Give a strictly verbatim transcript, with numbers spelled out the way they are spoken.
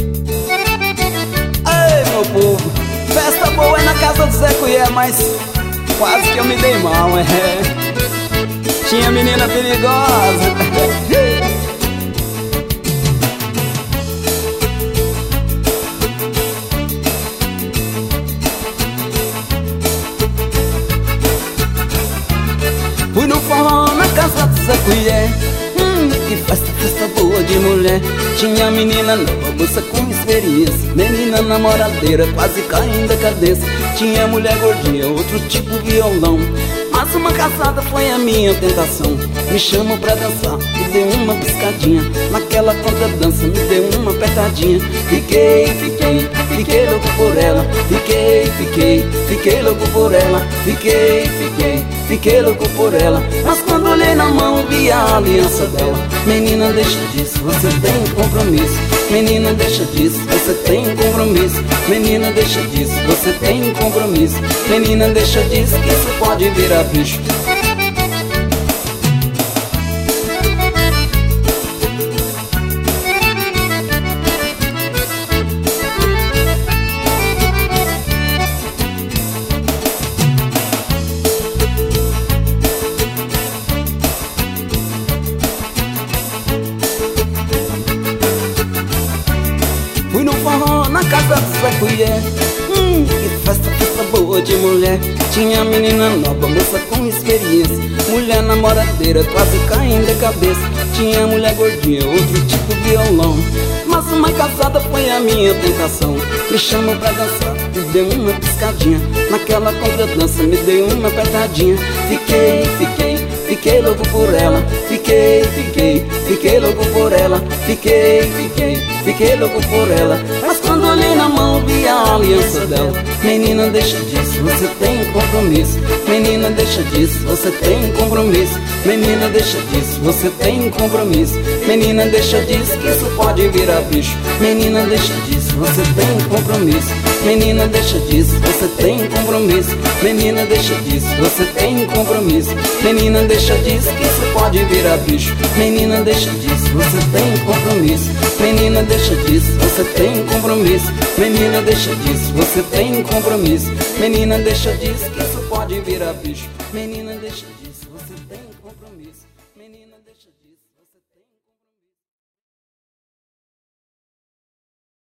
Ei, meu povo, festa boa é na casa do Zé Cuié, mas quase que eu me dei mal, é. Tinha menina perigosa. Fui no forró na casa do Zé Cuié. Hum, que festa, festa boa de mulher. Tinha menina nova, moça com experiência, menina namoradeira, quase caindo a cabeça. Tinha mulher gordinha, outro tipo violão. Mas uma casada foi a minha tentação. Me chamam pra dançar, me deu uma piscadinha. Naquela contradança me deu uma apertadinha. Fiquei, fiquei, fiquei louco por ela. Fiquei, fiquei, fiquei louco por ela. Fiquei, fiquei, fiquei louco por ela. Mas quando olhei na mão vi a aliança dela. Menina, deixa disso, você tem compromisso. Menina, deixa disso, você tem compromisso. Menina, deixa disso, você tem compromisso. Menina, deixa disso, que isso pode virar bicho. Fui no forró na casa do Zé Cuié. Hum, que festa, festa boa de mulher. Tinha menina nova, moça com experiência, mulher namoradeira, quase caindo de cabeça. Tinha mulher gordinha, outro tipo violão. Mas uma casada foi a minha tentação. Me chamam pra dançar, me deu uma piscadinha. Naquela contradança me deu uma apertadinha. Fiquei, fiquei, fiquei louco por ela. Fiquei, fiquei, fiquei louco por ela. Fiquei, fiquei, fiquei louco por ela. Mas quando olhei na mão vi a aliança dela. Menina, deixa disso, você tem compromisso. Menina, deixa disso, você tem compromisso. Menina, deixa disso, você tem compromisso. Menina, deixa disso, que isso pode virar bicho. Menina, deixa disso, você tem compromisso. Menina, deixa disso, você tem compromisso. Menina, deixa disso, você tem compromisso. Menina, deixa disso, que isso pode virar bicho. Menina, deixa disso, você tem compromisso. Menina, deixa disso, você tem compromisso. Menina, deixa disso, você tem compromisso. Menina, deixa disso, que isso pode virar bicho. Menina, deixa disso.